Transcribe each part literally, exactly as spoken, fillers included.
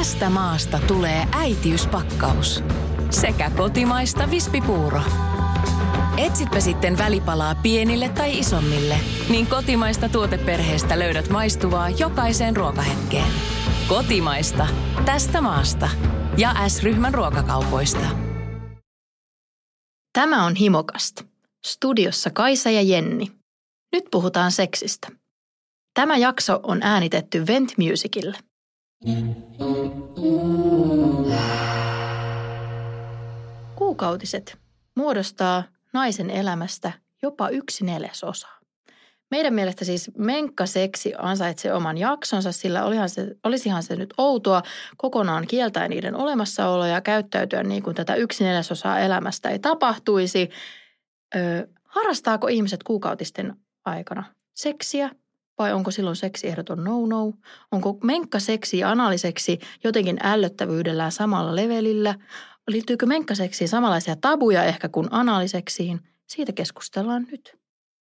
Tästä maasta tulee äitiyspakkaus. Sekä kotimaista vispipuuro. Etsitpä sitten välipalaa pienille tai isommille, niin kotimaista tuoteperheestä löydät maistuvaa jokaiseen ruokahetkeen. Kotimaista. Tästä maasta. Ja S-ryhmän ruokakaupoista. Tämä on Himokast. Studiossa Kaisa ja Jenni. Nyt puhutaan seksistä. Tämä jakso on äänitetty Vent Musicille. Kuukautiset muodostaa naisen elämästä jopa yksi neljäsosaa. Meidän mielestä siis menkkaseksi ansaitsee oman jaksonsa, sillä olihan se, olisihan se nyt outoa kokonaan kieltää niiden olemassaoloa ja käyttäytyä niin kuin tätä yksi neljäsosaa elämästä ei tapahtuisi. Öö, harrastaako ihmiset kuukautisten aikana seksiä vai onko silloin seksi ehdoton no-no? Onko menkkaseksi ja analiseksi jotenkin ällöttävyydellään samalla levelillä? Liittyykö menkkaseksiin samanlaisia tabuja ehkä kuin analiseksiin? Siitä keskustellaan nyt.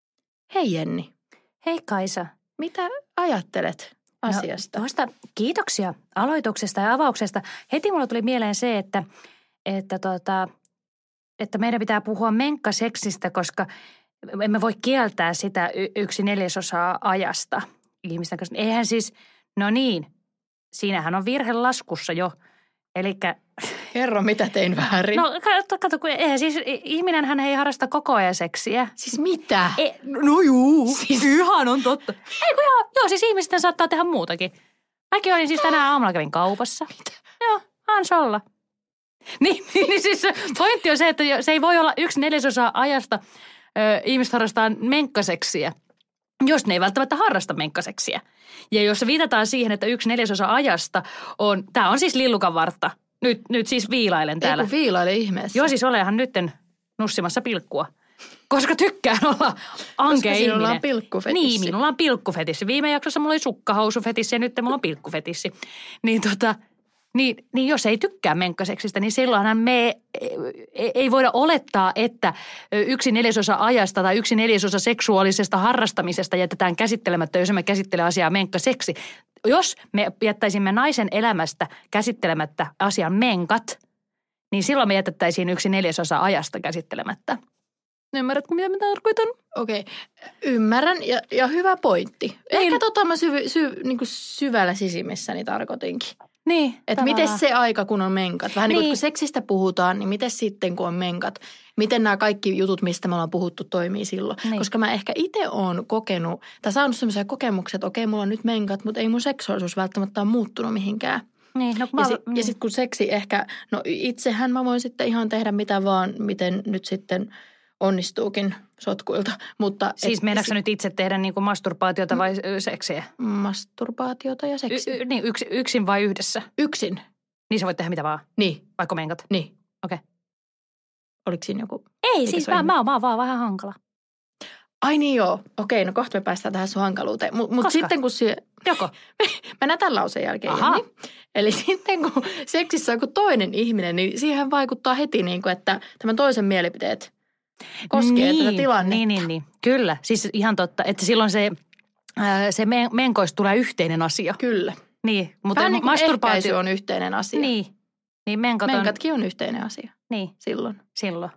Hei Jenni. Hei Kaisa. Mitä ajattelet asiasta? No, tuosta kiitoksia aloituksesta ja avauksesta. Heti mulla tuli mieleen se, että, että, tota, että meidän pitää puhua menkkaseksistä, koska emme voi kieltää sitä y- yksi neljäsosaa ajasta ihmisten kanssa. Eihän siis, no niin, siinähän on virhe laskussa jo. Elikkä kerro, mitä tein väärin. No kato, kato kun eihän siis ihminenhän ei harrasta koko ajan seksiä. Siis mitä? E, no juu, siis ihan on totta. Ei kun joo, joo, siis ihmisten saattaa tehdä muutakin. Mäkin olin siis tänään aamulla kävin kaupassa. Mitä? Joo, ans olla. Niin, niin siis pointti on se, että se ei voi olla yksi neljäsosa ajasta ö, ihmiset harrastaa menkkaseksiä, jos ne ei välttämättä harrasta menkkaseksiä. Ja jos viitataan siihen, että yksi neljäsosa ajasta on, tää on siis lillukanvartta. Nyt, nyt siis viilailen täällä. Ei kun viilaile ihmeessä. Joo, siis olehan nytten nussimassa pilkkua. Koska tykkään olla ankea ihminen. Koska on pilkkufetissi. Niin, minulla on pilkkufetissi. Viime jaksossa mulla oli sukkahousufetissi ja nyt mulla on pilkkufetissi. Niin tota, niin, niin jos ei tykkää menkkaseksistä, niin silloinhan me ei, ei voida olettaa, että yksi neljäsosa ajasta tai yksi neljäsosa seksuaalisesta harrastamisesta jätetään käsittelemättä, jos me käsittelee asiaa menkkaseksi. Jos me jättäisimme naisen elämästä käsittelemättä asian menkat, niin silloin me jätettäisiin yksi neljäsosa ajasta käsittelemättä. Ymmärrätkö, mitä mä tarkoitan? Okei, okay. Ymmärrän ja, ja hyvä pointti. Niin. Ehkä tota mä syv, syv, niin kuin syvällä sisimmissäni tarkoitinkin. Niin. Että miten se aika, kun on menkat? Vähän niin, niin kuin, kun seksistä puhutaan, niin miten sitten, kun on menkat? Miten nämä kaikki jutut, mistä me ollaan puhuttu, toimii silloin? Niin. Koska mä ehkä itse oon kokenut, tai saanut sellaisia kokemuksia, että okei, mulla on nyt menkat, mutta ei mun seksuaalisuus välttämättä ole muuttunut mihinkään. Niin, no, mä, ja sitten niin. sit, kun seksi ehkä, no itsehän mä voin sitten ihan tehdä mitä vaan, miten nyt sitten onnistuukin sotkuilta. Mutta siis meinaatko nyt itse tehdä niin kuin masturbaatiota vai seksiä? Masturbaatiota ja seksiä. Y- y- niin, yks, yksin vai yhdessä? Yksin. Niin sä voit tehdä mitä vaan? Niin. Vaikka menkat? Niin. Okei. Okay. Oliko siinä joku? Ei, siis mä, mä, mä oon vaan vähän hankala. Ai niin joo. Okei, no kohta me päästään tähän sun hankaluuteen. Mutta mut sitten kun syö... Joko? Mä näen tämän lauseen jälkeen. Aha. Jenni. Eli sitten kun seksissä on joku toinen ihminen, niin siihen vaikuttaa heti niin kuin, että tämän toisen mielipiteet koskee niin, tätä tilannetta. Niin, niin, niin. Kyllä. Siis ihan totta, että silloin se, ää, se men- menkoista tulee yhteinen asia. Kyllä. Niin. Mutta vähän niin kuin masturbaatio ehkäisy on yhteinen asia. Niin. Niin menkat on... Menkatkin on yhteinen asia. Niin. Silloin. Silloin.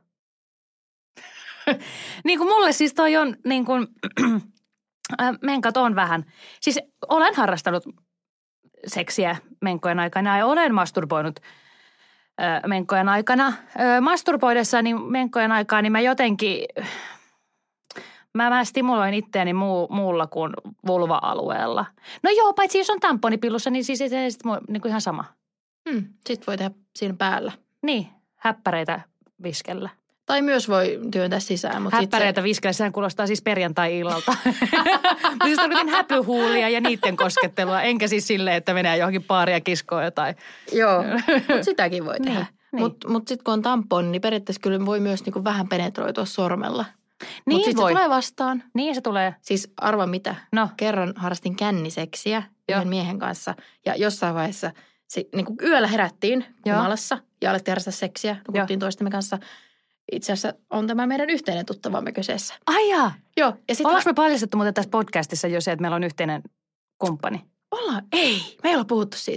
Niin kuin mulle siis toi on niin kuin, menkat on vähän. Siis olen harrastanut seksiä menkojen aikana ja olen masturboinut ö, menkojen aikana. Ö, masturboidessani menkojen aikaa, niin mä jotenkin, mä, mä stimuloin itseäni muu, muulla kuin vulva-alueella. No joo, paitsi jos on tamponipillussa, niin siis se on niin kuin ihan sama. Hmm, sitten voi tehdä siinä päällä. Niin, häppäreitä viskellä. Tai myös voi työntää sisään. Mutta häppäreitä se... viskellä, sehän kuulostaa siis perjantai-illalta. Mutta siis tarkoitin häpyhuulia ja niiden koskettelua, enkä siis silleen, että menee johonkin baariin ja kiskoo jotain. Joo, mutta sitäkin voi tehdä. Niin. Mutta mut sitten kun on tampon, niin periaatteessa kyllä voi myös niinku vähän penetroitua sormella. Niin mutta sitten se tulee vastaan. Niin se tulee. Siis arva mitä? No. Kerran harrastin känniseksiä yhden miehen kanssa ja jossain vaiheessa se, niinku yöllä herättiin humalassa ja alettiin harrastaa seksiä. Nukuttiin toistemme kanssa. Itse asiassa on tämä meidän yhteinen tuttavamme kyseessä. Ai jaa. Joo. Ja sit ollaanko me paljastettu muuten tässä podcastissa jo se, että meillä on yhteinen kumppani? Ollaan. Ei. Me ei olla puhuttu siitä.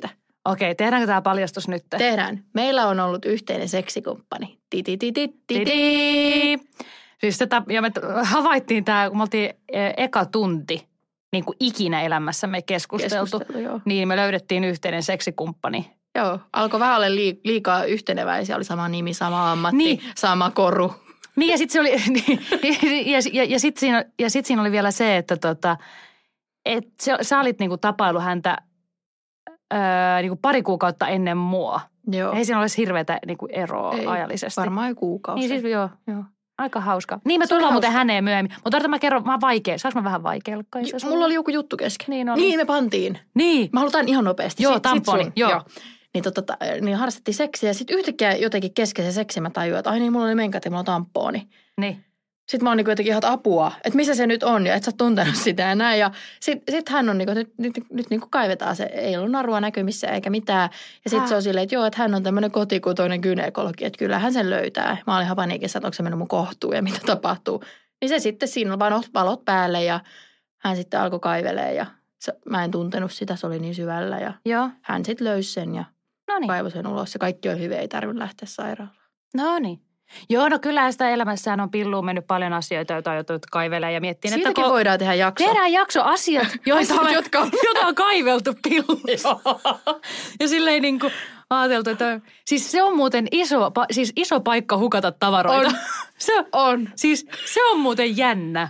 Okei, tehdäänkö tämä paljastus nyt? Tehdään. Meillä on ollut yhteinen seksikumppani. Ti-ti-ti-ti-ti-ti. Siis se tap- ja me havaittiin tämä, kun me oltiin eka tunti niin kuin ikinä elämässämme keskusteltu. Keskustelu, joo. Niin me löydettiin yhteinen seksikumppani. Joo, alkoi vähän olla liikaa yhteneväisiä. Oli sama nimi, sama ammatti, niin. sama koru. Niin ja sitten se oli, ja, ja, ja sitten siinä, ja sit siinä oli vielä se, että tota, et se, sä olit niinku tapailu häntä öö, niinku pari kuukautta ennen mua. Joo. Ei siinä olisi hirveätä niinku eroa Ei, ajallisesti. varmaan jo kuukausi. Niin siis joo. joo. Aika hauska. Niin me tullaan muuten häneen myöhemmin. Mutta odotan mä kerron, mä vaikea. Saanko mä vähän vaikealla? Mulla oli joku juttu kesken. Niin oli. Niin me pantiin. Niin. Mä halutaan ihan nopeasti. Joo, sit, tamponi. Sit joo. joo. Niin, tota, niin harrastettiin seksiä ja sitten yhtäkkiä jotenkin kesken se seksi mä tajuin, että ai niin, mulla oli menkat ja mulla on tamponi. Niin. Sitten mä oon niin jotenkin ihan apua, että missä se nyt on ja et sä oot tuntenut sitä ja näin. Ja sitten sit hän on niin kuin, nyt, nyt, nyt niin kuin kaivetaan se, ei ollut narua näkymissä eikä mitään. Ja sitten se on silleen, että joo, että hän on tämmöinen kotikutoinen gynekologi, että kyllähän sen löytää. Mä olin ihan paniikissa, että onko se mennyt mun kohtuun ja mitä tapahtuu. Niin se sitten siinä on vaan valot päälle ja hän sitten alkoi kaivelee ja se, mä en tuntenut sitä, se oli niin syvällä. Ja joo. hän sitten löysi sen ja Noniin. kaivoi sen ulos ja kaikki on hyvin, ei tarvitse lähteä sairaalaan. No niin. Joo, no kyllä sitä elämässään on pilluun mennyt paljon asioita, joita joutuu kaivelee ja miettii. Siitäkin että voidaan tehdä jakso. Tehdään jakso asiat, joita on, jotka, jotka on kaiveltu pillussa. Ja silleen niin kuin ajateltu, että siis se on muuten iso, siis iso paikka hukata tavaroita. On. Se on. Siis se on muuten jännä.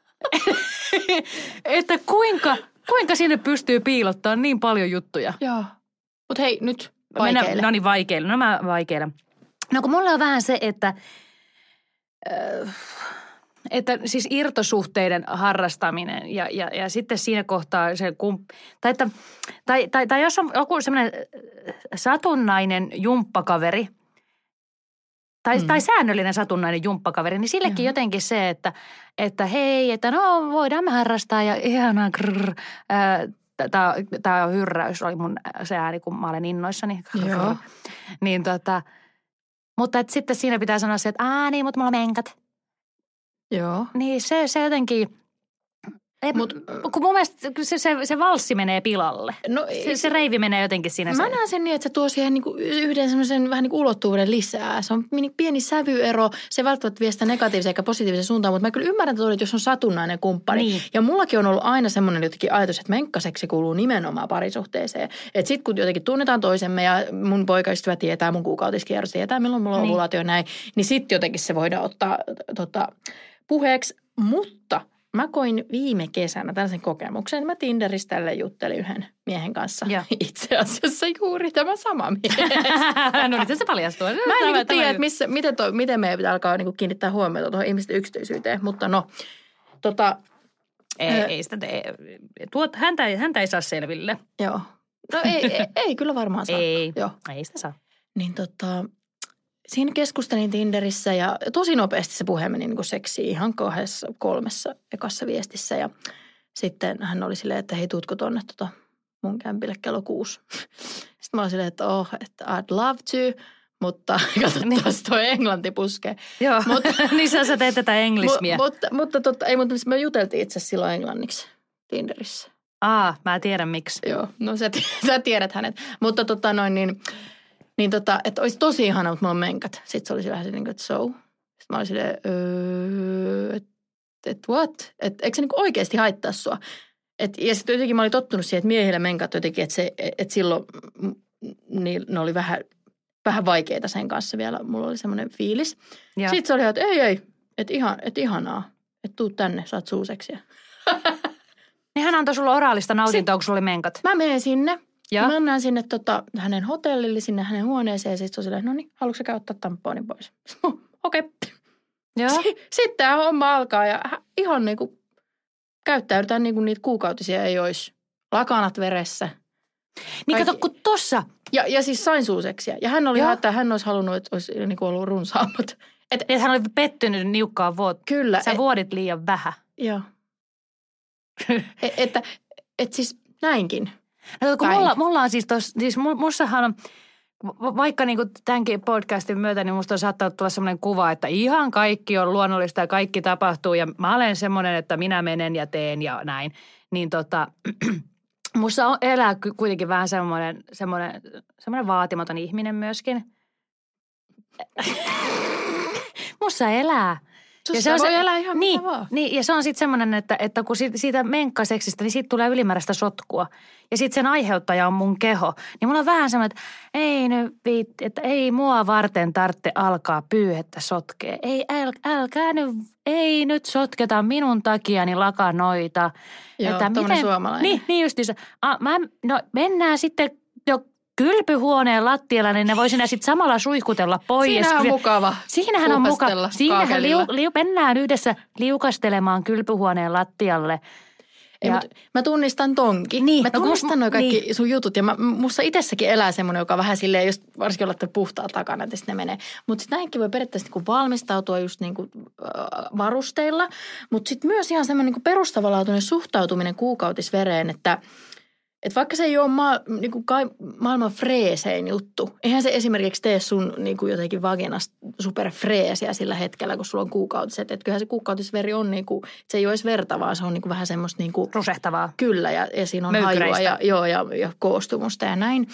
Että kuinka, kuinka sinne pystyy piilottamaan niin paljon juttuja. Joo. Mutta hei, nyt vaikeille. Mennään, no niin, vaikeille. No mä vaikeille. No kun mulla on vähän se, että, äh, että siis irtosuhteiden harrastaminen ja, ja, ja sitten siinä kohtaa se kump... Tai, että, tai, tai, tai jos on joku semmoinen satunnainen jumppakaveri, tai, mm. tai säännöllinen satunnainen jumppakaveri, niin sillekin Joo. jotenkin se, että, että hei, että no voidaan me harrastaa ja ihanaa grrr, Tämä, tämä on hyrräys, oli mun se ääni, kun mä olen innoissani. Joo. Niin tota, mutta et sitten siinä pitää sanoa se, että aah niin, mutta mulla on menkat. Joo. Niin se, se jotenkin, ei, Mut, kun mun mielestä se, se, se valssi menee pilalle. No, se, se reivi menee jotenkin siinä. Mä näen sen niin, että se tuo siihen niinku yhden semmoisen vähän niin kuin ulottuvuuden lisää. Se on pieni sävyero, se välttämättä vie sitä negatiivisen eikä positiivisen suuntaan, mutta mä kyllä ymmärrän, että jos on satunnainen kumppani. Niin. Ja mullakin on ollut aina semmoinen jotenkin ajatus, että menkkaseksi kuuluu nimenomaan parisuhteeseen. Että sit kun jotenkin tunnetaan toisemme ja mun poikaystävä tietää, mun kuukautiskierros tietää, milloin mulla on niin. ovulaatio näin, niin sitten jotenkin se voidaan ottaa tota, puheeksi, mutta mä koin viime kesänä tällaisen kokemuksen. Mä Tinderissä tälle juttelin yhden miehen kanssa. Ja. Itse asiassa juuri tämä sama mies. No nyt se paljastuu. Mä en niin tiedä, että missä, miten, toi, miten meidän pitää alkaa niin kiinnittää huomiota tuohon ihmisten yksityisyyteen. Mutta no, tota... Ei, äh, ei sitä tee. Tuot, häntä, häntä ei saa selville. Joo. No ei, ei, ei kyllä varmaan saa. Ei, joo. ei sitä saa. Niin tota... Siinä keskustelin Tinderissä ja tosi nopeasti se puhe meni niin kuin seksiin ihan kahdessa, kolmessa ekassa viestissä. Ja sitten hän oli silleen, että hei, tuutko tuonne tota mun kämpille kello kuusi. Sitten mä olin silleen, että oh, että I'd love to, mutta katsotaan toi englanti puskee. Joo, mutta, niin sä, sä teet tätä englismiä. Mu, mutta, mutta totta, ei, mutta me juteltiin itse asiassa silloin englanniksi Tinderissä. Aa, mä tiedän miksi. Joo, no sä, sä tiedät hänet. Mutta tota noin niin... Niin tota, että olisi tosi ihana, mutta mulla on menkat. Sitten se olisi vähän silleen, että so. Sitten mä olin silleen, öö, että et what? Että eikö se niinku oikeasti haittaa sua? Et, ja sitten jotenkin mä olin tottunut siihen, että miehillä menkat jotenkin, että, se, että silloin niin, ne oli vähän, vähän vaikeita sen kanssa vielä. Mulla oli semmoinen fiilis. Ja. Sitten se oli, että ei, ei, että ihan, et ihanaa. Että tuu tänne, saat suuseksiä. Niin hän antoi sulle oraalista nautintoa, kun sulla oli menkat. Mä menen sinne. Ja? Mä mennään sinne tota, hänen hotellille, sinne hänen huoneeseen ja sitten on silleen, no niin, haluatko sä käydä ottaa tamponin pois? Okei. Okay. Sitten tämä homma alkaa ja ihan niin kuin käyttäydytään niin kuin niitä kuukautisia ei olisi. Lakanat veressä. Niin kato, kun tossa. Ja, ja siis sain suuseksia. Ja hän oli ihan, että hän olisi halunnut, että olisi niin kuin ollut runsaammat. Että et hän oli pettynyt niukkaan vuotta. Kyllä. Sä et, vuodit liian vähän. Joo. et, että et siis näinkin. No, kun mulla, mulla on siis tuossa, siis mussahan on, vaikka niin kuin tämänkin podcastin myötä, niin musta on saattanut tulla semmoinen kuva, että ihan kaikki on luonnollista ja kaikki tapahtuu ja mä olen semmoinen, että minä menen ja teen ja näin. Niin tota, musta on, elää kuitenkin vähän semmoinen, semmoinen, semmoinen vaatimaton ihminen myöskin. Musta elää. Ja se voi elää ihan niin, mitä vaan. Niin, ja se on sitten semmoinen, että, että kun siitä, siitä menkkaseksistä, niin siitä tulee ylimääräistä sotkua. Ja sitten sen aiheuttaja on mun keho. Niin mulla on vähän semmoinen, että ei nyt viitti, että ei mua varten tarvitse alkaa pyyhettä sotkea. Ei, äl, älkää nyt, ei nyt sotketa minun takiani lakanoita. Joo, tommoinen suomalainen. Niin, niin justiinsa. Ah, mä, no mennään sitten jo kylpyhuoneen lattialla, niin ne voi sinä sitten samalla suihkutella pois. Siinähän on mukava. Siinähän on mukava. Siinähän liu, liu, mennään yhdessä liukastelemaan kylpyhuoneen lattialle. Ei, ja, mä tunnistan tonkin. Niin, mä tunnistan no, noi kaikki niin. sun jutut ja mä, musta itsessäkin elää semmoinen, joka vähän silleen, just varsinkin olla puhtaa takana, että sitten ne menee. Mutta sitten näinkin voi periaatteessa niinku valmistautua just niinku, äh, varusteilla, mutta sitten myös ihan semmoinen niinku perustavanlaatuinen suhtautuminen kuukautisvereen, että et vaikka se ei ole ma, niinku kai, maailman freesein juttu, eihän se esimerkiksi tee sun niinku jotenkin vaginasta superfreesiä sillä hetkellä, kun sulla on kuukautiset. Että kyllähän se kuukautisveri on niinku, se ei ole edes verta, vaan se on niinku vähän semmoista niinku rusehtavaa. Kyllä, ja, ja siinä on Möykkyreistä. hajua ja, joo, ja, ja koostumusta ja näin.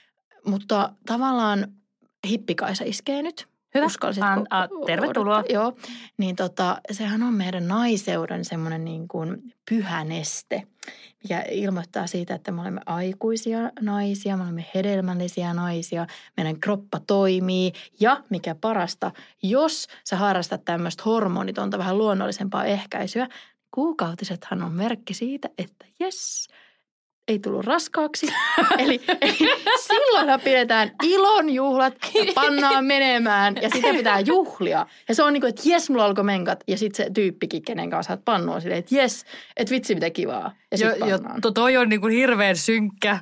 Mutta tavallaan hippikaisa iskee nyt. Hyvä. Uskallisitko An, a, tervetuloa. odottaa? Joo, niin tota, sehän on meidän naiseuden semmoinen niin kuin pyhä neste, mikä ilmoittaa siitä, että me olemme aikuisia naisia, me olemme hedelmällisiä naisia, meidän kroppa toimii ja mikä parasta, jos sä harrastat tämmöistä hormonitonta vähän luonnollisempaa ehkäisyä, kuukautisethan on merkki siitä, että jes, ei tullut raskaaksi. eli, eli silloinhan pidetään ilonjuhlat ja pannaan menemään ja sitä pitää juhlia. Ja se on niin kuin, että jes, mulla alkoi menkat. Ja sitten se tyyppikin, kenen kanssa saat pannua silleen, että jes, että vitsi mitä kivaa. Ja sitten jo, pannaan. Jo, toi on niin kuin hirveän synkkä.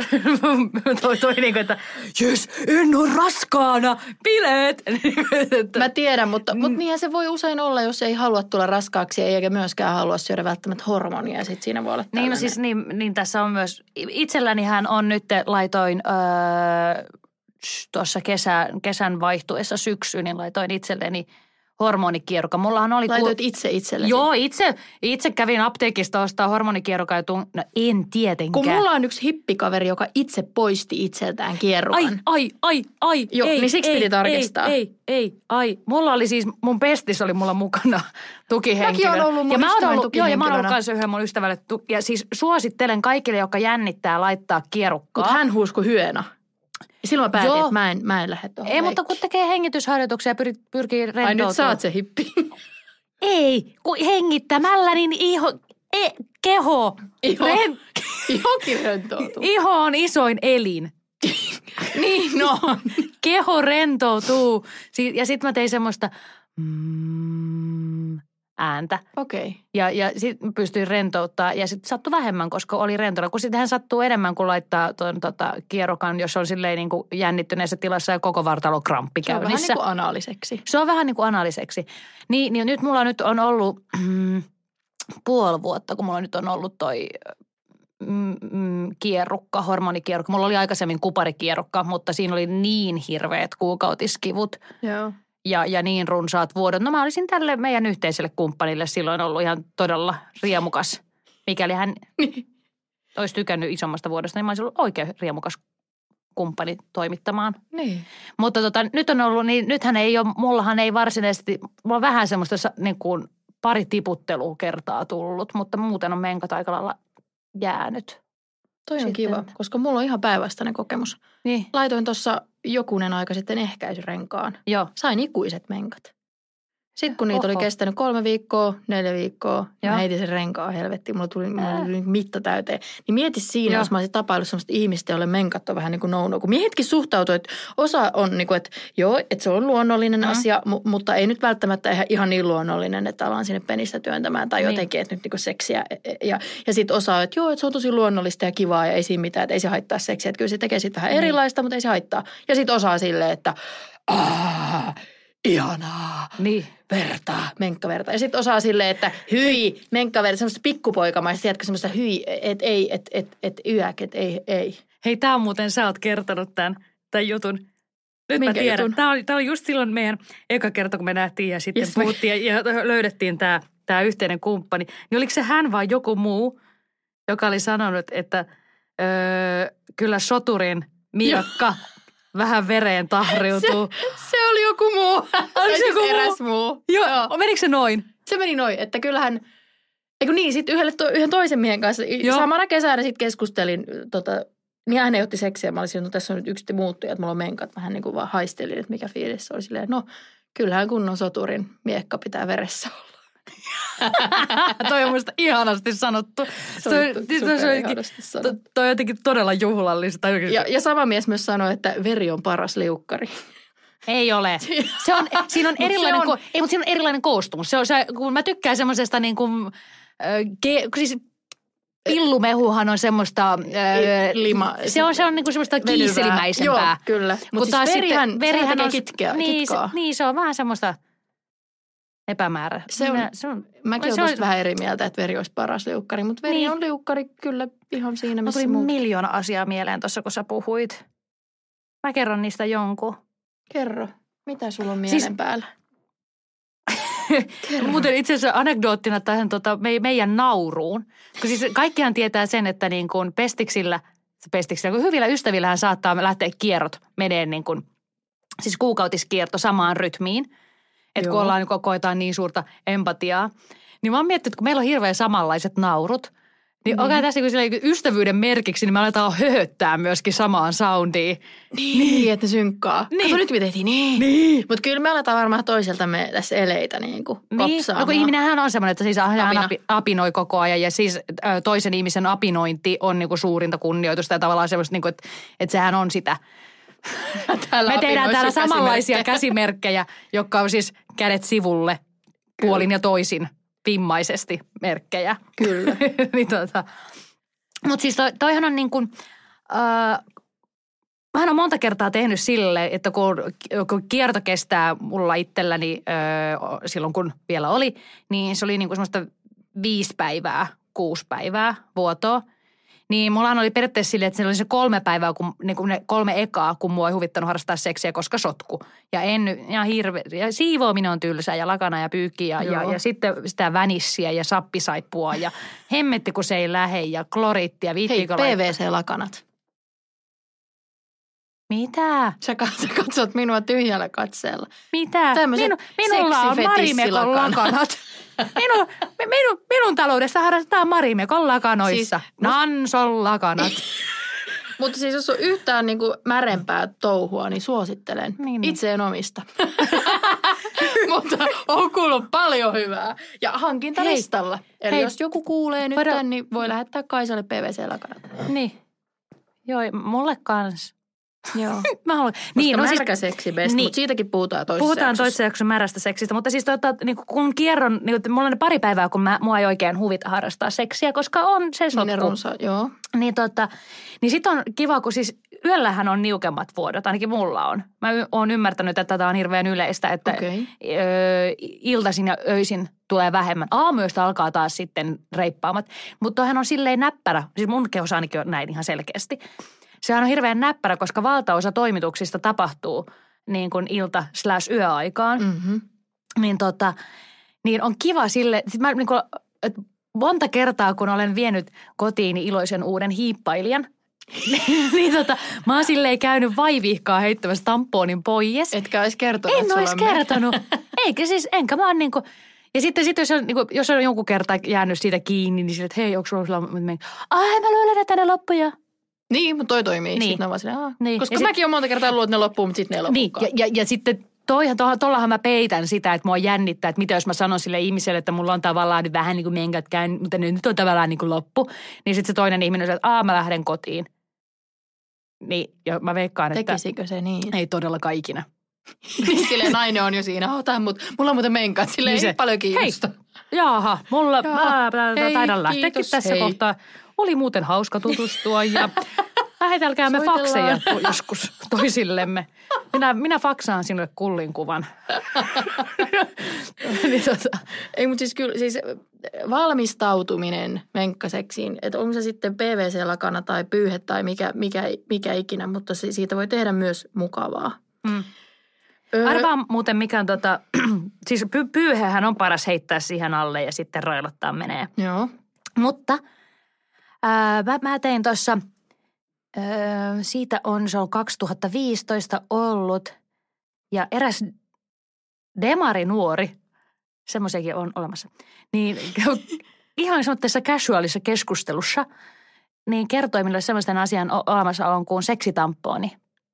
toi, toi niin kuin, että jes, en ole raskaana, bileet. Mä tiedän, mutta, mutta niinhän se voi usein olla, jos ei halua tulla raskaaksi eikä myöskään halua syödä välttämättä hormonia. Ja sitten siinä voi olla tällainen. Niin, no siis niin, niin tässä on myös, itsellänihän on nyt laitoin öö, tuossa kesä, kesän vaihtuessa syksyyn, niin laitoin itselleni hormonikierrukan. Mullahan oli... Laitoit itse itsellesi? Joo, itse, itse kävin apteekista ostaa hormonikierrukan ja tuun, no en tietenkään. Kun mulla on yksi hippikaveri, joka itse poisti itseltään kierrukan. Ai, ai, ai, ai. Joo, ei, niin siksi ei, piti tarkistaa. Ei, ei, ei, ai. Mulla oli siis, mun pestis oli mulla mukana tukihenkilö. Mäkin on ollut mun ja mä oon ystävän ollut, joo, ja mä oon ollut tukihenkilönä. kanssa yhden mun ystävälle. Tu- ja siis suosittelen kaikille, jotka jännittää laittaa kierrukkaa. Mutta hän huusi kuin hyena. Ja silloin mä päätin, Joo. että mä en, mä en lähde tuohon. Ei, mutta kun tekee hengitysharjoituksia ja pyr, pyrkii rentoutumaan. Ai nyt saat se hippi. Ei, kun hengittämällä niin iho, e, keho, Iho. ren, Johonkin rentoutuu. iho on isoin elin. Niin, no. Keho rentoutuu. Si- ja sitten mä tein semmoista mm, ääntä. Okei. Okay. Ja, ja sitten pystyin rentouttaa ja sitten sattui vähemmän, koska oli rentoilla. Kun sittenhän sattuu enemmän, kun laittaa tuon tota, kierrokan, jos on silleen niin kuin jännittyneessä tilassa ja koko vartalo kramppi Se on vähän käynnissä. niin kuin anaaliseksi. Se on vähän niin kuin anaaliseksi. Niin, niin nyt mulla nyt on ollut mm, puoli vuotta, kun mulla nyt on ollut toi mm, mm, kierrukka, hormonikierrukka. Mulla oli aikaisemmin kuparikierrukka, mutta siinä oli niin hirveät kuukautiskivut. Joo. Ja, ja niin runsaat vuodot. No mä olisin tälle meidän yhteiselle kumppanille silloin ollut ihan todella riemukas. Mikäli hän olisi tykännyt isommasta vuodesta, niin mä olisin ollut oikein riemukas kumppani toimittamaan. Niin. Mutta tota, nyt on ollut, niin nythän ei ole, mullahan ei varsinaisesti, mulla on vähän semmoista niin kuin pari tiputtelukertaa tullut, mutta muuten on menkat aika lailla jäänyt. Toi on Sitten. kiva, koska mulla on ihan päinvastainen kokemus. Niin, Laitoin tuossa jokunen aika sitten ehkäisyrenkaan. joo. Sain ikuiset menkat. Sitten kun niitä Oho. oli kestänyt kolme viikkoa, neljä viikkoa, Joo. mä heitin sen renkaan helvettiin. Mulla tuli, mulla Ää. tuli mitta täyteen. Niin mieti siinä, Joo. jos mä olisin tapaillut sellaista ihmistä, jolle menkat on vähän niin kuin no-no. Kun miehetkin suhtautuu, että osa on niin kuin, että joo, että se on luonnollinen Mm. asia, mu- mutta ei nyt välttämättä ihan, ihan niin luonnollinen, että alan sinne penistä työntämään tai Niin. jotenkin, että nyt niin kuin seksiä. Ja, ja sitten osa, että joo, että se on tosi luonnollista ja kivaa ja ei siinä mitään, että ei se haittaa seksiä. Että kyllä se tekee sitten vähän Niin. erilaista, mutta ei se haittaa. Ja sitten osaa silleen, että aah, ihanaa. Niin. Verta, menkkaverta. Ja sitten osaa silleen, että hyi, menkkaverta, semmoista pikkupoikamaista, tiedätkö, semmoista hyi, että ei, että et, et yäk, että ei, ei. Hei, tää on muuten, sä oot kertonut tämän, tämän jutun. Nyt Minkä mä tiedän. jutun? Tämä oli, tämä oli just silloin meidän eka kerta, kun me nähtiin ja sitten Yes, me- puhuttiin ja, ja löydettiin tämä, tämä yhteinen kumppani. Niin oliko se hän vai joku muu, joka oli sanonut, että öö, kyllä soturin miekka vähän vereen tahriutuu. Se, se oli joku muu. Oliko se joku eräs muu? Joo. Joo. Menikö se noin? Se meni noin, että kyllähän, eikö niin, sitten yhdelle, yhden toisen miehen kanssa, Joo. samana kesänä sitten keskustelin, tota, niin hän ei otti seksiä. Mä olisin, no tässä on nyt yksi muuttuja, että mulla on menkat. Vähän niin kuin vaan haistelin, että mikä fiilis oli silleen, no kyllähän kunnon soturin miekka pitää veressä olla. Toi on musta ihanasti sanottu. Se on toi, toi, ihanasti sanottu. Toi on jotenkin todella juhlallista. Ja, ja sama mies myös sanoi, että veri on paras liukkari. Ei ole. Se on, siinä on erilainen, on, ko, ei, mutta siinä on erilainen koostumus. Se on se, kun mä tykkään semmoisesta niin kuin, äh, ge, siis pillumehuhan on semmoista, äh, Lima. Se on, se on niin kuin semmoista kiisselimäisempää. Joo, kyllä. Mutta siis verihän, verihän on kitkeä, niin, se, niin, se on vähän semmoista epämäärä. Se on, se on, mäkin olen tuosta vähän eri mieltä, että veri olisi paras liukkari, mutta veri niin. on liukkari kyllä ihan siinä, missä tuli muut. miljoona asiaa mieleen tuossa, kun sä puhuit. Mä kerron niistä jonkun. Kerro. Mitä sulla on mielen siis, päällä? Muuten itse asiassa anekdoottina tähän tota, me, meidän nauruun. Kun siis kaikkihan tietää sen, että niin kuin pestiksillä, pestiksillä, kun hyvillä ystävillähän saattaa lähteä kierrot menee niin kuin, siis kuukautiskierto samaan rytmiin. Että kun ollaan, niin koetaan niin suurta empatiaa. Niin mä oon miettinyt, että kun meillä on hirveän samanlaiset naurut, niin mm. okei tässä kun ystävyyden merkiksi, niin me aletaan höhöttää myöskin samaan soundiin. Niin, niin. että synkkaa. Niin. Kato nyt me tehtiin niin. niin. Mutta kyllä me aletaan varmaan toiseltamme tässä eleitä niin kuin niin. No kun ihminenhän on semmoinen, että siis hän api, apinoi koko ajan ja siis toisen ihmisen apinointi on niin kuin suurinta kunnioitusta ja tavallaan semmoista, niin kuin, että, että sehän on sitä. Me tehdään täällä samanlaisia käsimerkkejä, jotka on siis kädet sivulle puolin ja toisin vimmaisesti merkkejä. Kyllä. niin tota. Mutta siis toi, toihan on niin kuin, äh, mähän on monta kertaa tehnyt sille, että kun, kun kierto kestää mulla itselläni äh, silloin kun vielä oli, niin se oli niin kuin semmoista viisi päivää, kuusi päivää vuotoa. Niin mullahan oli periaatteessa silleen, että se oli se kolme päivää, kun, niin kuin ne kolme ekaa, kun mua ei huvittanut harrastaa seksiä, koska sotku. Ja en, ja hirve, ja siivoaminen on tylsää ja lakana ja pyykki ja, ja, ja sitten sitä vänissiä ja sappisaippua ja hemmetti, kun se ei lähe ja kloritti ja viittiikö. Hei, P V C-lakanat. Mitä? Sä katsot minua tyhjällä katseella. Mitä? Minu, minulla on Marimekon lakanat. Minun, minun, minun taloudessa harrastetaan Marimekon lakanoissa. Siis, Nanson lakanat. Mutta siis jos on yhtään niin kuin märempää touhua, niin suosittelen. Niin, niin. Itse en omista. Mutta on kuullut paljon hyvää. Ja hankintalistalla. Eli hei, jos joku kuulee nyt tämän, niin voi lähettää Kaisalle P V C-lakanat. Niin. Joo, mulle kans. Joo. Mä haluan. Koska niin, no märkä seksi best, niin, mutta siitäkin puhutaan toisessa Puhutaan jaksossa. toisessa jaksossa märästä seksistä, mutta siis tota, niin kun kierron, niin mulla on ne pari päivää, kun mä, mua ei oikein huvita harrastaa seksiä, koska on se sotku. Niin runsa, joo. Niin tota, niin sit on kiva, kun siis yöllähän on niukemmat vuodot, ainakin mulla on. Mä y- oon ymmärtänyt, että tätä on hirveän yleistä, että okay. ö, iltaisin ja öisin tulee vähemmän. Aamuyöstä alkaa taas sitten reippaamat, mutta toihan on silleen näppärä, siis mun kehos ainakin on näin ihan selkeästi. Sehän on hirveän näppärä, koska valtaosa toimituksista tapahtuu niin kuin ilta slash yöaikaan. Mm-hmm. Niin tota, niin on kiva sille, sit mä niin kuin, että monta kertaa kun olen vienyt kotiin iloisen uuden hiippailijan, niin tota, mä oon silleen käynyt vaivihkaa heittämässä tamponin pois. Etkä olisi kertonut, En olisi kertonut. Eikä siis, enkä mä oon niin kuin, ja sitten, sitten jos, on, niin kuin, jos on jonkun kerta jäänyt siitä kiinni, niin silleen, että hei, onko sulla, ai mä luulen, että ne loppuja. Niin, mutta toi toimii. Niin. Sitten on vaan silleen, niin. Koska ja mäkin sit, olen monta kertaa luullut, että ne loppuu, mutta sitten ne ei loppukaan. Niin, ja, ja, ja sitten toihan, tollahan mä peitän sitä, että mua jännittää, että mitä jos mä sanon sille ihmiselle, että mulla on tavallaan nyt vähän niin kuin menkät käyn, mutta nyt on tavallaan niin kuin loppu. Niin sitten se toinen ihminen on, että aah, mä lähden kotiin. Niin, ja mä veikkaan, että tekisikö se niin? Ei todellakaan ikinä. Niin silleen nainen on jo siinä, ota mut, mulla on muuten menkat, silleen niin se, ei paljon kiinnosta. Hei, jaaha, mulla, Jaaha, mä hei, taidan lähteäkin tässä hei. kohtaa. Oli muuten hauska tutustua ja lähetelkäämme fakseja joskus toisillemme. Minä, minä faksaan sinulle kullinkuvan. niin, tota, ei, mutta siis kyllä siis valmistautuminen menkkaseksiin, että onko se sitten P V C-lakana tai pyyhe tai mikä, mikä, mikä ikinä, mutta siitä voi tehdä myös mukavaa. Mm. Öö, Arvaa muuten mikä on tota, siis py- pyyhehän on paras heittää siihen alle ja sitten roilottaa menee. Joo. Mutta ää, mä, mä tein tuossa Öö, siitä on, se on kaksituhattaviisitoista ollut ja eräs demarinuori, semmoisiakin on olemassa, niin ihan semmoisessa casualissa keskustelussa, niin kertoi minulle semmoisten asian olemassaolon kuin seksitamponi.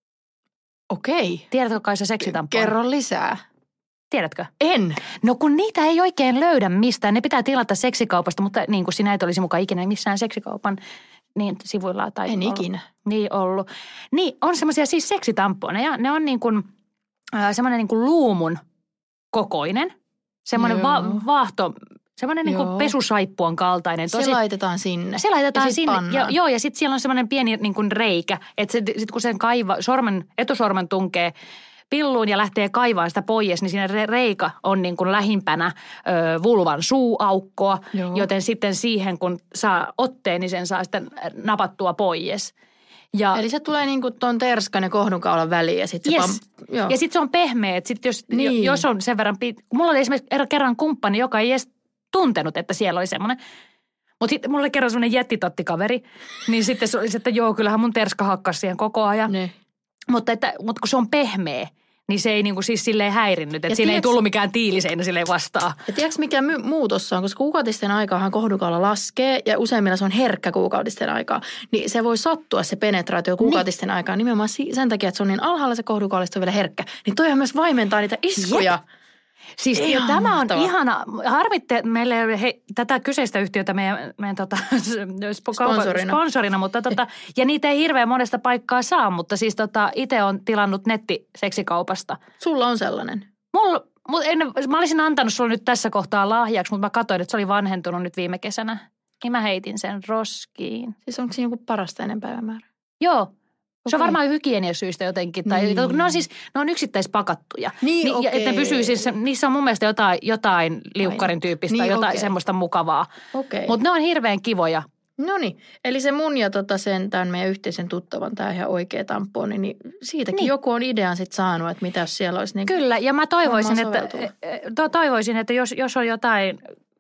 Okei. Tiedätkö kai se seksitamponi? Kerro lisää. Tiedätkö? En. No kun niitä ei oikein löydä mistään. Ne pitää tilata seksikaupasta, mutta niin kuin sinä et olisi mukaan ikinä missään seksikaupan niin sivuilla. Tai en ollut. ikinä. Niin ollut. Niin on semmoisia siis seksitamponeja. Ne on niin kuin äh, semmoinen niin kuin luumun kokoinen. Semmoinen va- vaahto, semmoinen niin kuin pesusaippuan kaltainen. Se Tosi, laitetaan sinne. Se laitetaan ja sinne. Jo, joo, ja sitten siellä on semmoinen pieni niin kuin reikä. Että sitten kun sen kaiva, sormen, etusormen tunkee pilluun ja lähtee kaivaan sitä pois, niin siinä reikä on niin kuin lähimpänä ö, vulvan suuaukkoa, joo. Joten sitten siihen kun saa otteen, niin sen saa sitten napattua pois. Ja, eli se tulee niin kuin tuon terskan ja kohdunkaulan väliin ja sitten yes. se pam, joo. Ja sitten se on pehmeä, että sit jos, niin. jos on sen verran, mulla oli esimerkiksi kerran kumppani, joka ei edes tuntenut, että siellä oli semmoinen. Mutta sitten mulla oli kerran semmoinen jättitottikaveri, niin sitten se oli, että joo, kyllähän mun terska hakkasi siihen koko ajan. Ne. Mutta, että, mutta kun se on pehmeä, niin se ei niinku siis silleen häirinnyt, että siinä tiiäks, ei tullut mikään tiiliseinä silleen vastaan. Ja tiedätkö mikä my- muutos on, koska kuukautisten aikaahan kohdukaula laskee ja useimmilla se on herkkä kuukautisten aikaa. Niin se voi sattua se penetraatio kuukautisten niin. aikaa nimenomaan sen takia, että se on niin alhaalla se kohdukaula, on vielä herkkä. Niin toihan myös vaimentaa niitä iskuja. Jep. Siis ja tämä on ihana. Harmitte, että meillä ei ole he, tätä kyseistä yhtiötä meidän, meidän tota, sponsorina. sponsorina, mutta tota, ja niitä ei hirveän monesta paikkaa saa, mutta siis tota, itse olen tilannut nettiseksikaupasta. Sulla on sellainen? Mulla, mut en, mä olisin antanut sulle nyt tässä kohtaa lahjaksi, mutta mä katsoin, että se oli vanhentunut nyt viime kesänä. Niin mä heitin sen roskiin. Siis onko siinä joku parastainen päivämäärä? Joo. Se on varmaan hygieniasyistä jotenkin. Tai, niin. Ne on siis, ne on yksittäispakattuja. Niin, Ni, okei. Että pysyy siis, niissä on mun mielestä jotain, jotain liukkarin tyyppistä, niin, jotain okei. semmoista mukavaa. Okei. Mutta ne on hirveän kivoja. Noniin, eli se mun ja tota sen, tämän meidän yhteisen tuttavan, tämä ihan oikea tamponi, niin siitäkin niin. joku on idean sitten saanut, että mitä jos siellä olisi niin. Kyllä, ja mä toivoisin, että, to, toivoisin, että jos, jos on jotain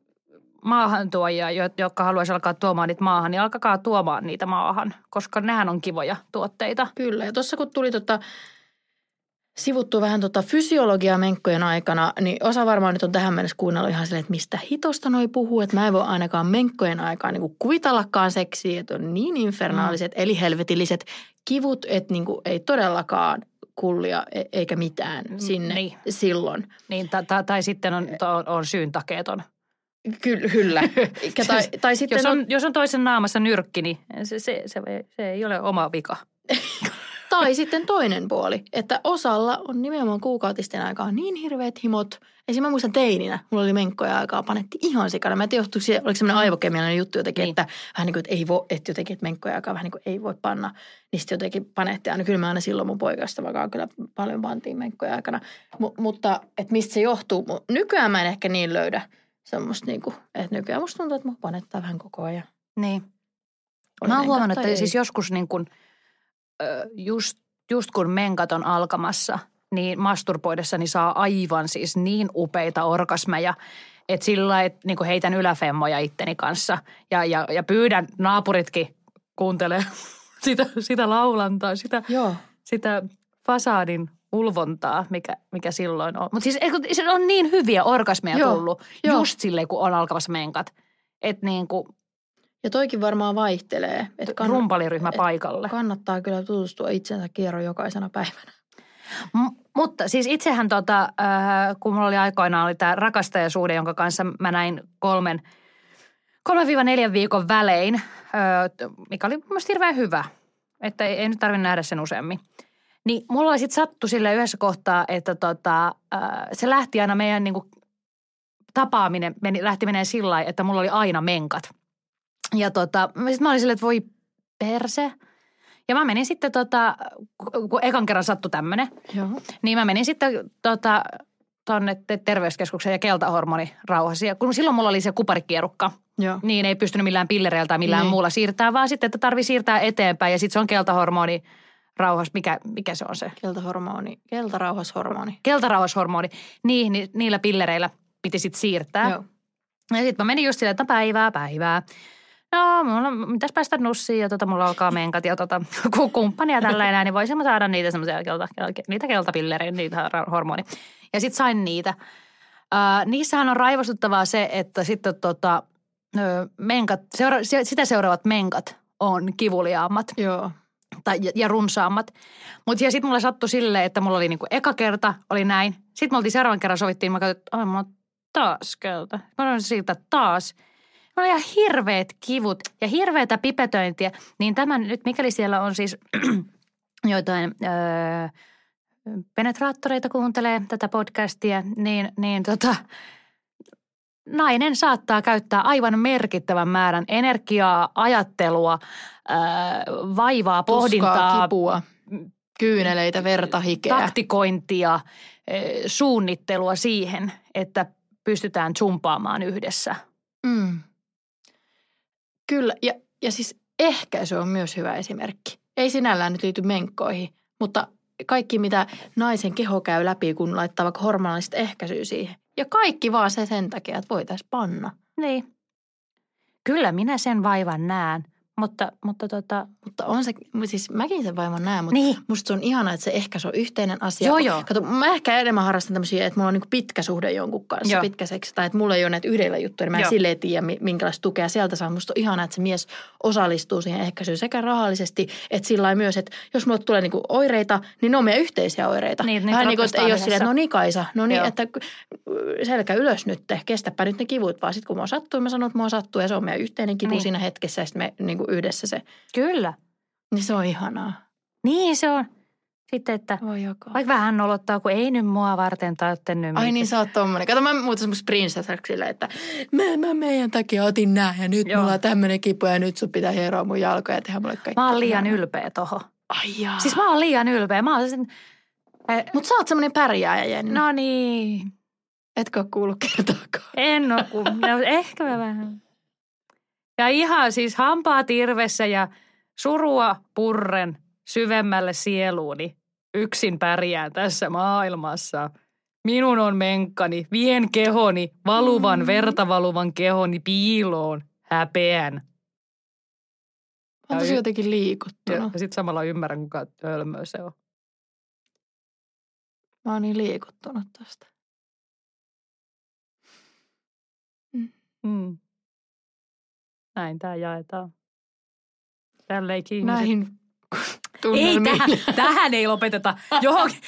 maahantuojia, jotka haluaisi alkaa tuomaan niitä maahan, niin alkakaa tuomaan niitä maahan, koska nehän on kivoja tuotteita. Kyllä, ja tuossa kun tuli tota, sivuttua vähän tota fysiologiaa menkkojen aikana, niin osa varmaan nyt on tähän mennessä kuunnellut ihan silleen, että mistä hitosta noi puhuu, että mä en voi ainakaan menkkojen aikaan niin kuin kuvitellakaan seksiä, että on niin infernaaliset, mm. eli helvetilliset kivut, että niin kuin ei todellakaan kullia eikä mitään sinne niin. silloin. Niin, ta, ta, tai sitten on, on, on syyntakeeton. Kyllä, kyllä. tai, tai sitten jos, on, jos on toisen naamassa nyrkki, niin se, se, se, se ei ole oma vika. Tai sitten toinen puoli, että osalla on nimenomaan kuukautisten aikaa niin hirveät himot. Esimerkiksi mä muistan teininä, mulla oli menkkoja aikaa, panetti ihan sikana. Mä en tiedä, johtuiko se, oliko semmoinen aivokemiallinen juttu jotenkin, niin. että vähän niin kuin, että ei voi, että jotenkin, että menkkoja aikaa vähän niin kuin ei voi panna. Niin sitten jotenkin panetti aina, kyllä mä aina silloin mun poikasta, vaikka kyllä paljon pantiin menkkoja aikana. M- mutta, että mistä se johtuu, nykyään mä en ehkä niin löydä. Semmoista niinku, että nykyään musta tuntuu, että mua panettaa vähän koko ajan. Niin. Mä oon huomannut, että ei. siis joskus niin kun, just, just kun menkat on alkamassa, niin masturboidessani saa aivan siis niin upeita orgasmeja, että sillä että niin heitän yläfemmoja itteni kanssa ja, ja, ja pyydän naapuritkin kuuntelemaan sitä, sitä laulantaa, sitä, Joo. sitä fasaadin ulvontaa, mikä, mikä silloin on. Mutta siis se on niin hyviä orgasmeja Joo, tullut jo. just silleen, kun on alkamassa menkat. Että niin kuin ja toikin varmaan vaihtelee. Että kann- rumpaliryhmä et paikalle. Kannattaa kyllä tutustua itsensä kierron jokaisena päivänä. M- mutta siis itsehän tota, äh, kun mulla oli aikoinaan oli tämä rakastajasuhde, jonka kanssa mä näin kolmen, kolmen viiva neljän viikon välein, äh, mikä oli mielestäni hirveän hyvä. Että ei, ei nyt tarvitse nähdä sen useammin. Niin mulla oli sitten sattu silleen yhdessä kohtaa, että tota, äh, se lähti aina meidän niinku tapaaminen, meni, lähti menee sillä lailla, että mulla oli aina menkat. Ja tota, sit mä olin silleen, että voi perse. Ja mä menin sitten tota, kun ekan kerran sattui tämmönen, Joo. niin mä menin sitten tota tonne terveyskeskukseen ja keltahormoni rauhasi. Ja kun silloin mulla oli se kuparikierukka, Joo. niin ei pystynyt millään pillereillä tai millään niin. muulla siirtää, vaan sitten, että tarvii siirtää eteenpäin ja sitten se on keltahormoni rauhas, mikä, mikä se on se? Keltahormoni, keltarauhashormoni. Keltarauhashormoni, niin, niin niillä pillereillä piti sitten siirtää. Joo. Ja sitten mä menin just silleen, että päivää, päivää. no mulla mitäs päästä nussiin ja tota, mulla alkaa menkat ja tota, kumppania tällä enää, niin voisin mä saada niitä semmoisia kelta, niitä keltapillereitä, niitä hormoni. Ja sit sain niitä. Uh, niissähän on raivostuttavaa se, että sitten tota, menkat, seura, sitä seuraavat menkat on kivuliaammat. Joo. Tai, ja, ja runsaammat. Mutta ja sitten mulla sattui silleen, että mulla oli niinku eka kerta, oli näin. Sitten me oltiin seuraavan kerran sovittiin, mä katsoin, että ai mulla on taas kelta. Mä olin siitä taas. Mulla oli ihan hirveät kivut ja hirveätä pipetöintiä. Niin tämän nyt, mikäli siellä on siis joitain öö, penetraattoreita kuuntelee tätä podcastia, niin, niin tota, nainen saattaa käyttää aivan merkittävän määrän energiaa, ajattelua, öö, vaivaa, Tuskaa, pohdintaa, kipua, kyyneleitä, verta, hikeä. Taktikointia, suunnittelua siihen, että pystytään zumpaamaan yhdessä. Mm. Kyllä, ja, ja siis ehkäisy on myös hyvä esimerkki. Ei sinällään nyt liity menkkoihin, mutta kaikki mitä naisen keho käy läpi, kun laittaa vaikka hormonaalista ehkäisyä siihen. Ja kaikki vaan se sen takia, että voitaisiin panna. Niin. Kyllä minä sen vaivan näen, mutta, mutta tota... Mutta on se, siis mäkin sen vaivan näen, mutta niin. Musta se on ihanaa, että se ehkäisy on yhteinen asia. Joo, joo. Kato, mä ehkä enemmän harrastan tämmöisiä, että mulla on niin pitkä suhde jonkun kanssa, joo. pitkä seksi. Tai että mulla ei ole näitä yhdellä juttuja, niin mä en joo. silleen tiedä, minkälaista tukea sieltä saa. Musta on ihanaa, että se mies osallistuu siihen ehkäisyyn sekä rahallisesti, että sillä lailla myös, että jos mulle tulee niinku oireita, niin ne on meidän yhteisiä oireita. Niin, vähän niin kuin, että ei ole silleen, että no niin Kaisa, no niin, joo. että selkä ylös nyt, kestäpä nyt ne kivut, vaan sitten kun mua sattuu, mä sanon, että mua sattuu ja se on meidän yhteinen kipu niin. siinä hetkessä ja sitten me niin kuin yhdessä se. Kyllä. Niin se on ihanaa. Niin se on. Sitten, että vaikka vähän nolottaa, kun ei nyt mua varten tarvitse nyt. Ai niin, sä oot tommonen. Kato, mä muutan semmoista prinsessaksi silleen, että mä, mä meidän takia otin nää ja nyt Joo. mulla on tämmönen kipu ja nyt sun pitää hieroa mun jalkoja ja tehdä mulle kaikki. Mä oon liian ylpeä toho. Ai jaa. Siis mä oon liian ylpeä. Mä oon sen... Eh, Mut sä oot semmonen pärjääjä, Jenni. No niin. Etkö oo kuullut kertaakaan? En oo kuullut. No, ehkä mä vähän. Ja ihan siis hampaat irvessä ja surua purren syvemmälle sieluuni. Yksin pärjään tässä maailmassa. Minun on menkkani, vien kehoni, valuvan, mm. verta valuvan kehoni piiloon, häpeän. On tosi jotenkin liikuttunut. Ja, ja sitten samalla ymmärrän, kuinka hölmöä se on. Mä oon niin liikuttunut tosta. Mm. Mm. Näin tää jaetaan. Tälleen ihmiset. Näin ei, tähän, tähän ei lopeteta. Johonkin.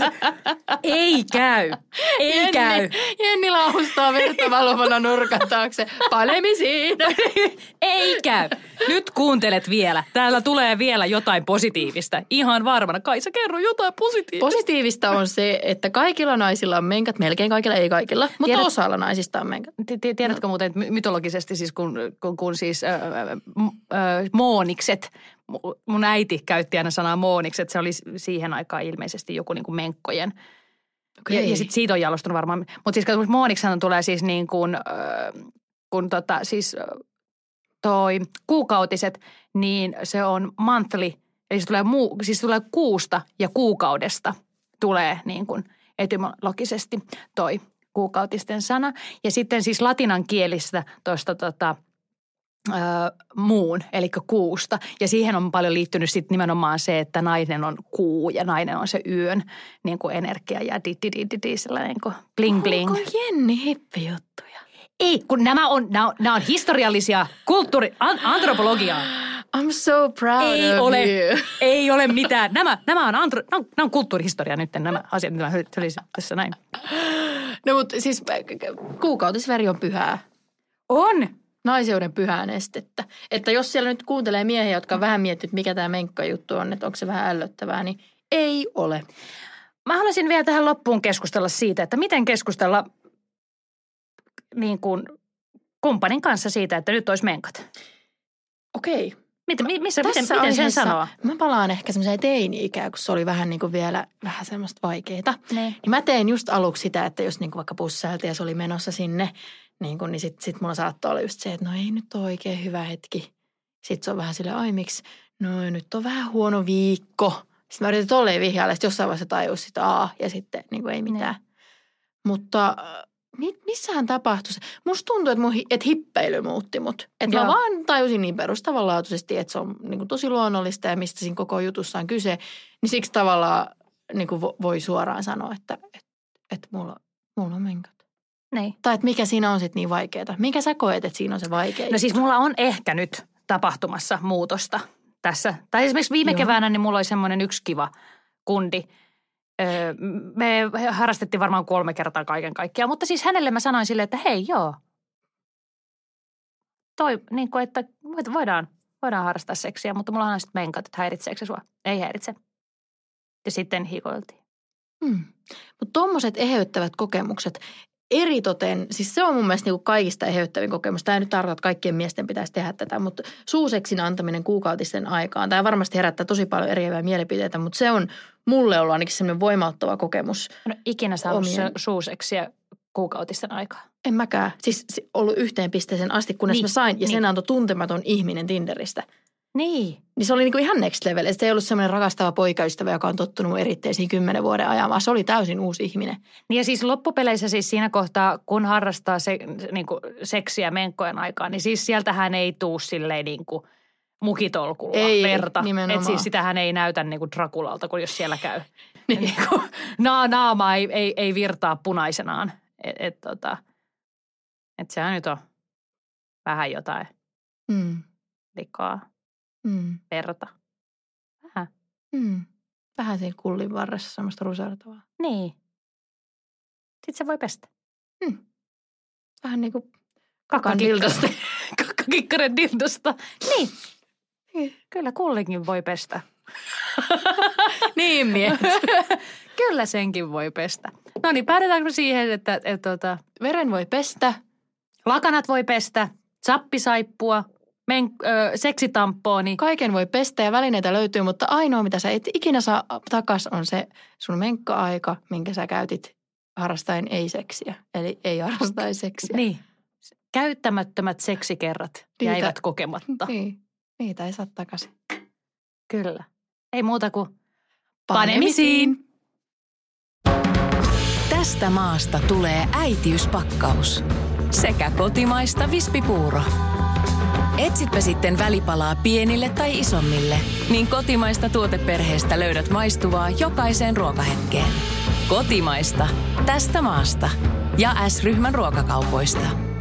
Ei käy. Ei Jenni, käy. Jenni laustaa verta valuvana nurkan taakse. Panemisiin. Ei käy. Nyt kuuntelet vielä. Täällä tulee vielä jotain positiivista. Ihan varmana. Kaisa, kerro jotain positiivista. Positiivista on se, että kaikilla naisilla on menkat. Melkein kaikilla, ei kaikilla. Mutta Tiedät, osalla naisista on menkat. Tiedätkö muuten, että mytologisesti siis kun, kun, kun siis äh, äh, moonikset, mun äiti käytti aina sanaa mooniksi, että se oli siihen aikaan ilmeisesti joku niin kuin menkkojen. Okay. Ja, ja sitten siitä on jalostunut varmaan. Mutta siis katsotaan, mooniksihan tulee siis niin kuin, äh, kun tota siis toi kuukautiset, niin se on monthly. Eli se tulee, muu, siis tulee kuusta ja kuukaudesta tulee niin kuin etymologisesti toi kuukautisten sana. Ja sitten siis latinan kielistä tuosta tota, Öö, muun, eli kuusta. Ja siihen on paljon liittynyt sitten nimenomaan se, että nainen on kuu ja nainen on se yön niin kuin energia ja di di di di di sellainen niin kuin bling bling. Onko Jenni hippijuttuja? Ei, kun nämä on, nämä on, nämä on historiallisia kulttuuri, an, antropologiaa. I'm so proud ei of ole, you. Ei ole mitään. Nämä, nämä, on, antro, nämä, on, nämä on kulttuurihistoria nyt, nämä asiat, mitä mä hölisin tässä näin. No mutta siis kuukautisveri on pyhää. On. Naiseuden pyhää nestettä. Että jos siellä nyt kuuntelee miehiä, jotka vähän miettivät, mikä tämä menkkajuttu on, että onko se vähän ällöttävää, niin ei ole. Mä haluaisin vielä tähän loppuun keskustella siitä, että miten keskustella niin kuin kumppanin kanssa siitä, että nyt olisi menkat. Okei. Miten, missä, miten, miten sen sanoa? Mä palaan ehkä semmoiseen teini-ikään, kun se oli vähän niin kuin vielä vähän semmoista vaikeaa. Ne. Niin mä tein just aluksi sitä, että jos niin kuin vaikka pussailtiin ja se oli menossa sinne, niin, niin sitten sit mulla saattoi olla just se, että no ei nyt ole oikein hyvä hetki. Sitten se on vähän silleen, ai miksi, no nyt on vähän huono viikko. Sitten mä yritin tolleen vihjailla, että jossain vaiheessa tajus sitä aa ja sitten niin kuin ei mitään. Ne. Mutta mi, missähän tapahtui se? Musta tuntuu, että, mun, että hippeily muutti mut. Että mä vaan tajusin niin perustavanlaatuisesti, että se on niin kuin tosi luonnollista ja mistä siinä koko jutussa on kyse. Niin siksi tavallaan niin kuin voi suoraan sanoa, että, että, että mulla, mulla on menkat. Niin. Tai että mikä siinä on sitten niin vaikeaa. Mikä sä koet, että siinä on se vaikea? No siis mulla on ehkä nyt tapahtumassa muutosta tässä. Tai esimerkiksi viime Joo. keväänä niin mulla oli semmoinen yksi kiva kundi. Öö, me harrastettiin varmaan kolme kertaa kaiken kaikkiaan, mutta siis hänelle mä sanoin silleen, että hei joo. Toi, niin kuin, että voidaan, voidaan harrastaa seksiä, mutta mulla on sitten menkat, että häiritseekö se sua? Ei häiritse. Ja sitten hikoiltiin. Hmm. Mutta tommoset eheyttävät kokemukset, eritoten, siis se on mun mielestä niinku kaikista eheyttävin kokemus. Tämä ei nyt tarkoita, että kaikkien miesten pitäisi tehdä tätä, mutta suuseksin antaminen kuukautisten aikaan. Tämä varmasti herättää tosi paljon eriäviä mielipiteitä, mutta se on mulle ollut ainakin sellainen voimauttava kokemus. No ikinä saanut omien... suuseksiä kuukautisten aikaa. En mäkään. Siis ollut yhteen pisteeseen asti, kunnes niin, mä sain, ja niin. sen antoi tuntematon ihminen Tinderistä. Niin. Niin se oli niinku ihan next level. Se ei ollut semmoinen rakastava poikaystävä, joka on tottunut eritteisiin kymmenen vuoden ajan, vaan se oli täysin uusi ihminen. Niin ja siis loppupeleissä siis siinä kohtaa, kun harrastaa se, niinku seksiä menkkojen aikaan, niin siis sieltähän ei tuu silleen niinku mukitolkulla ei, verta. Nimenomaan. Että siis sitähän ei näytä niinku Drakulalta, kun jos siellä käy. niin. niinku, na, naama ei, ei, ei virtaa punaisenaan. Että et, tota, et sehän nyt on vähän jotain mm. likaa. Mm. Verta. Vähän. Mm. Vähän siinä kullin varressa semmoista rusertavaa. Niin. Sitten se voi pestä. Mm. Vähän niin kuin kakan dildosta. Kakkakikkaren dildosta. Niin. niin. Kyllä kullinkin voi pestä. niin miehet. Kyllä senkin voi pestä. No niin, päädytäänkö siihen, että, että, että, että veren voi pestä. Lakanat voi pestä. Sappisaippua. Men, ö, seksitamppooni. Kaiken voi pestä ja välineitä löytyy, mutta ainoa mitä sä et ikinä saa takas on se sun menkka-aika, minkä sä käytit harrastaen ei-seksiä. Eli ei harrastaen seksiä. Niin. Käyttämättömät seksikerrat Niitä, jäivät kokematta. Niin. Niitä ei saa takaisin. Kyllä. Ei muuta kuin panemisiin. Tästä maasta tulee äitiyspakkaus. Sekä kotimaista vispipuuro. Etsitpä sitten välipalaa pienille tai isommille, niin kotimaista tuoteperheestä löydät maistuvaa jokaiseen ruokahetkeen. Kotimaista. Tästä maasta. Ja S-ryhmän ruokakaupoista.